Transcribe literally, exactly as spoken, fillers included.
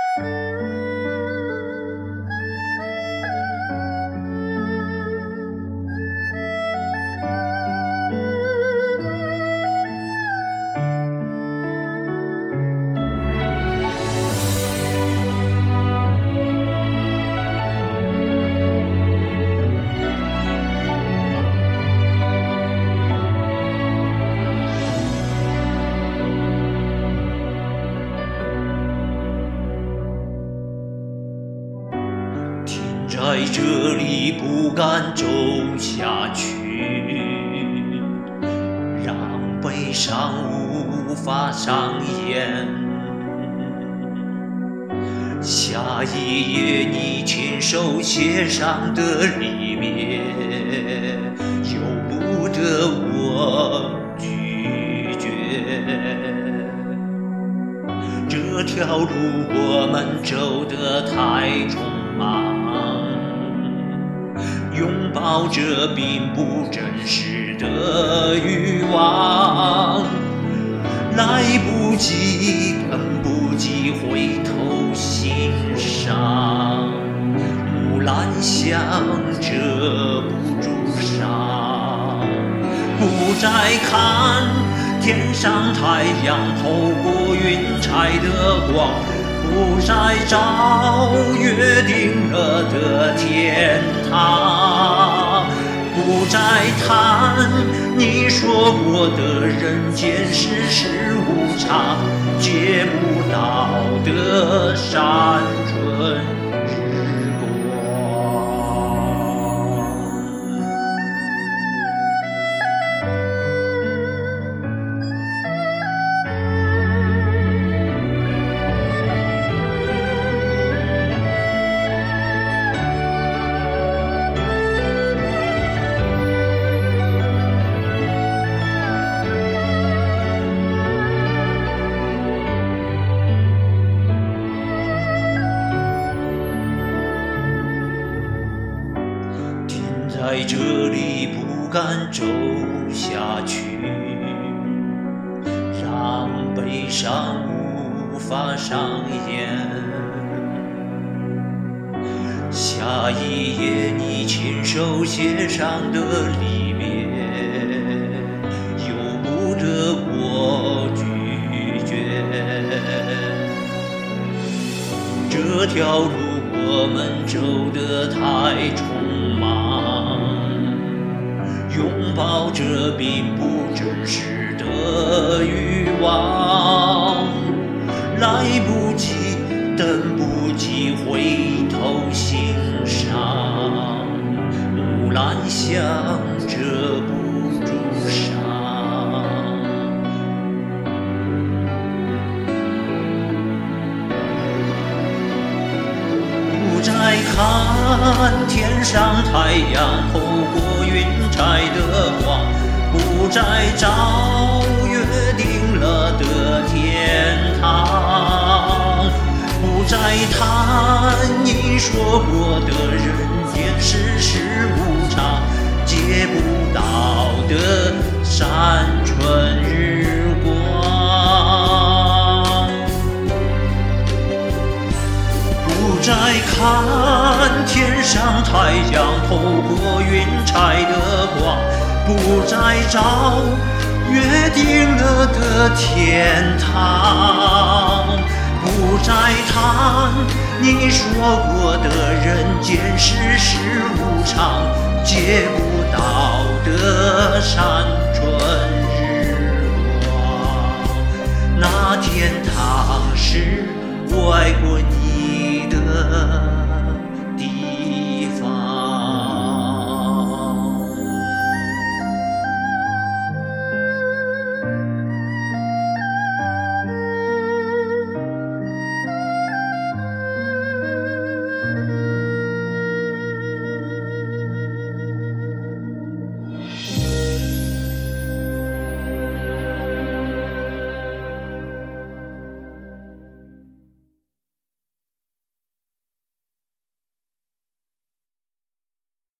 在这里不敢走下去，让悲伤无法上演。下一页你亲手写上的里面，由不得我拒绝。这条路我们走得太匆忙，拥抱着并不真实的欲望，来不及，等不及回头欣赏。木兰香遮不住伤，不再看天上太阳透过云彩的光，不再找约定了的天堂，不再谈你说过的人间世事无常，借不到的山川日光。在这里不敢走下去，让悲伤无法上演。下一页你亲手写上的里面，由不得我拒绝。这条路我们走得太匆忙，拥抱着并不真实的欲望，来不及，等不及回头欣赏。木兰香遮不住伤，不再看天上太阳透过云彩的光，不再找约定了的天堂，不再谈你说过的人间世事无常，借不到的山川日光，不再看天上太阳透过云彩的光，不再找约定了的天堂，不再谈你说过的人间世事无常，借不到的山川